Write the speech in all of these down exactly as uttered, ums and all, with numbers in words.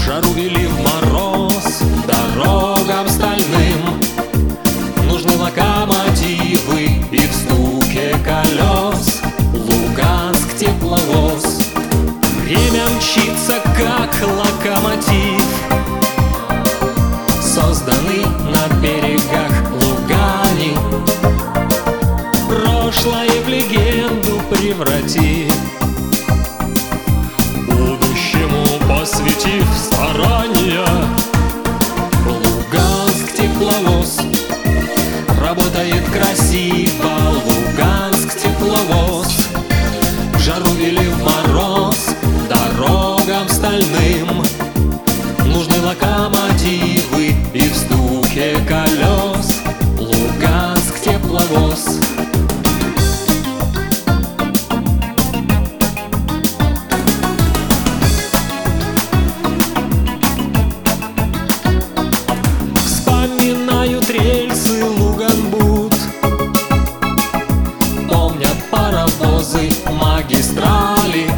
жару или в мороз, дорогам стальным нужны локомотивы, и в стуке колес Луганск тепловоз. Время мчится, как локомотив, созданный на берегах Лугани, прошлое в легенду превратив, будущему посвятив старания. Луганск тепловоз работает красиво, Луганск тепловоз. В жару или в мороз, дорогам стальным нужны локомотивы, и в стуке колес Луганск тепловоз. Вспоминают рельсы Луганбуд, помнят паровозы, магистрали,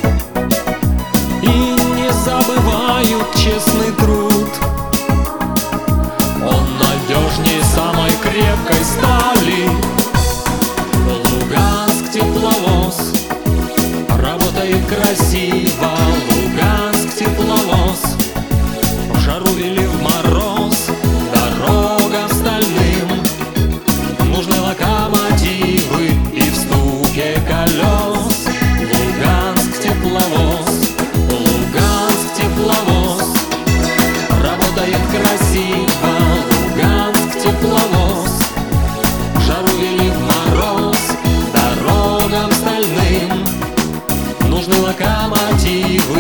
и не забывают честный труд. Он надежнее самой крепкой стали. Луганск тепловоз работает красиво, Луганск тепловоз. В жару или в мороз, дорогам стальным нужны локомотивы, и в стуке колес Луганск тепловоз. Луганск тепловоз работает красиво, Луганск тепловоз. В жару или в мороз, дорогам стальным нужны локомотивы,